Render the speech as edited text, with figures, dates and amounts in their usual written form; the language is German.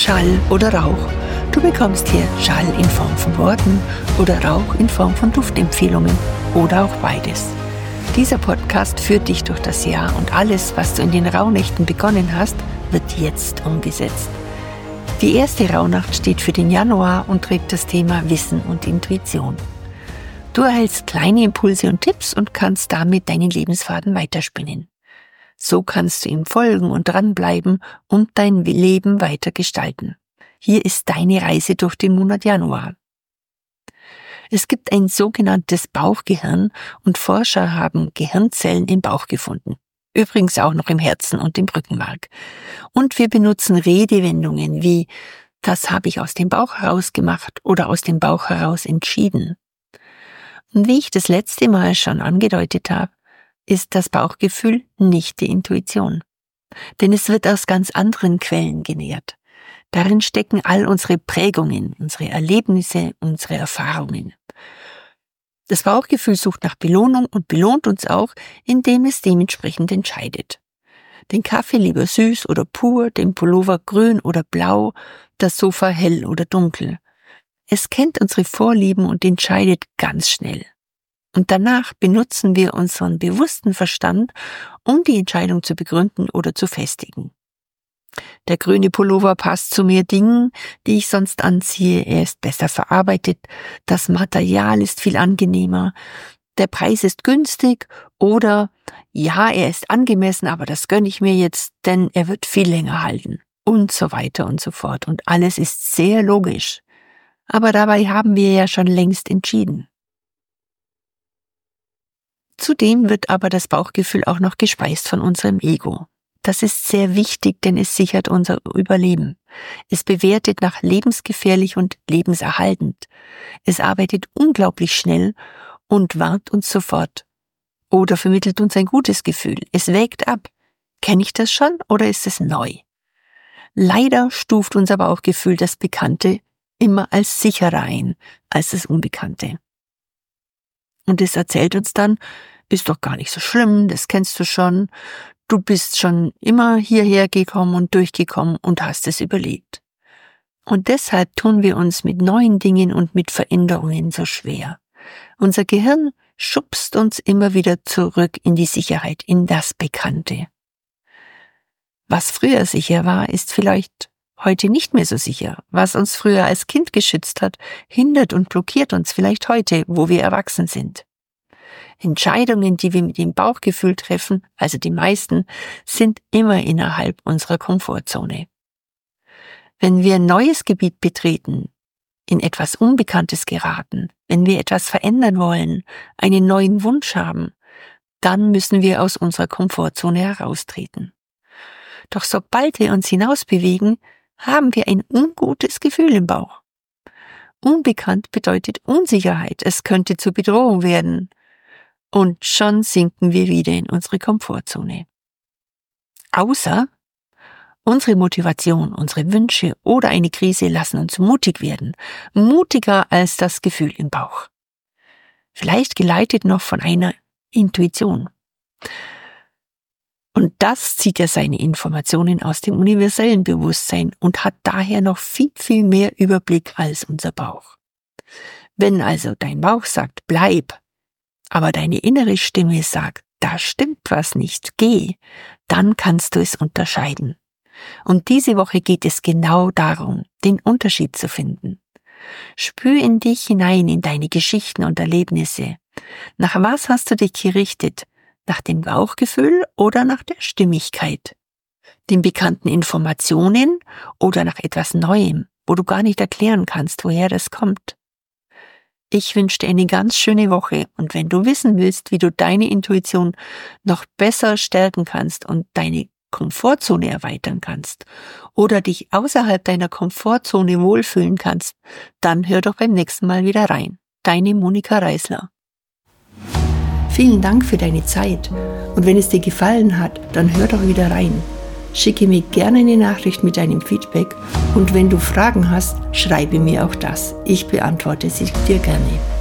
Schall oder Rauch. Du bekommst hier Schall in Form von Worten oder Rauch in Form von Duftempfehlungen oder auch beides. Dieser Podcast führt dich durch das Jahr und alles, was du in den Rauhnächten begonnen hast, wird jetzt umgesetzt. Die erste Rauhnacht steht für den Januar und trägt das Thema Wissen und Intuition. Du erhältst kleine Impulse und Tipps und kannst damit deinen Lebensfaden weiterspinnen. So kannst du ihm folgen und dranbleiben und dein Leben weiter gestalten. Hier ist deine Reise durch den Monat Januar. Es gibt ein sogenanntes Bauchgehirn und Forscher haben Gehirnzellen im Bauch gefunden. Übrigens auch noch im Herzen und im Rückenmark. Und wir benutzen Redewendungen wie „das habe ich aus dem Bauch heraus gemacht" oder „aus dem Bauch heraus entschieden". Und wie ich das letzte Mal schon angedeutet habe, ist das Bauchgefühl nicht die Intuition. Denn es wird aus ganz anderen Quellen genährt. Darin stecken all unsere Prägungen, unsere Erlebnisse, unsere Erfahrungen. Das Bauchgefühl sucht nach Belohnung und belohnt uns auch, indem es dementsprechend entscheidet. Den Kaffee lieber süß oder pur, den Pullover grün oder blau, das Sofa hell oder dunkel. Es kennt unsere Vorlieben und entscheidet ganz schnell. Und danach benutzen wir unseren bewussten Verstand, um die Entscheidung zu begründen oder zu festigen. Der grüne Pullover passt zu mehr Dingen, die ich sonst anziehe. Er ist besser verarbeitet, das Material ist viel angenehmer, der Preis ist günstig oder ja, er ist angemessen, aber das gönne ich mir jetzt, denn er wird viel länger halten und so weiter und so fort. Und alles ist sehr logisch. Aber dabei haben wir ja schon längst entschieden. Zudem wird aber das Bauchgefühl auch noch gespeist von unserem Ego. Das ist sehr wichtig, denn es sichert unser Überleben. Es bewertet nach lebensgefährlich und lebenserhaltend. Es arbeitet unglaublich schnell und warnt uns sofort. Oder vermittelt uns ein gutes Gefühl. Es wägt ab. Kenne ich das schon oder ist es neu? Leider stuft unser Bauchgefühl das Bekannte immer als sicherer ein als das Unbekannte. Und es erzählt uns dann, ist doch gar nicht so schlimm, das kennst du schon. Du bist schon immer hierher gekommen und durchgekommen und hast es überlebt. Und deshalb tun wir uns mit neuen Dingen und mit Veränderungen so schwer. Unser Gehirn schubst uns immer wieder zurück in die Sicherheit, in das Bekannte. Was früher sicher war, ist vielleicht heute nicht mehr so sicher. Was uns früher als Kind geschützt hat, hindert und blockiert uns vielleicht heute, wo wir erwachsen sind. Entscheidungen, die wir mit dem Bauchgefühl treffen, also die meisten, sind immer innerhalb unserer Komfortzone. Wenn wir ein neues Gebiet betreten, in etwas Unbekanntes geraten, wenn wir etwas verändern wollen, einen neuen Wunsch haben, dann müssen wir aus unserer Komfortzone heraustreten. Doch sobald wir uns hinausbewegen, haben wir ein ungutes Gefühl im Bauch. Unbekannt bedeutet Unsicherheit, es könnte zur Bedrohung werden. Und schon sinken wir wieder in unsere Komfortzone. Außer unsere Motivation, unsere Wünsche oder eine Krise lassen uns mutig werden, mutiger als das Gefühl im Bauch. Vielleicht geleitet noch von einer Intuition. Und das zieht ja seine Informationen aus dem universellen Bewusstsein und hat daher noch viel, viel mehr Überblick als unser Bauch. Wenn also dein Bauch sagt, bleib, aber deine innere Stimme sagt, da stimmt was nicht, geh, dann kannst du es unterscheiden. Und diese Woche geht es genau darum, den Unterschied zu finden. Spür in dich hinein, in deine Geschichten und Erlebnisse. Nach was hast du dich gerichtet? Nach dem Bauchgefühl oder nach der Stimmigkeit? Den bekannten Informationen oder nach etwas Neuem, wo du gar nicht erklären kannst, woher das kommt? Ich wünsche dir eine ganz schöne Woche und wenn du wissen willst, wie du deine Intuition noch besser stärken kannst und deine Komfortzone erweitern kannst oder dich außerhalb deiner Komfortzone wohlfühlen kannst, dann hör doch beim nächsten Mal wieder rein. Deine Monika Reisler. Vielen Dank für deine Zeit und wenn es dir gefallen hat, dann hör doch wieder rein. Schicke mir gerne eine Nachricht mit deinem Feedback und wenn du Fragen hast, schreibe mir auch das. Ich beantworte sie dir gerne.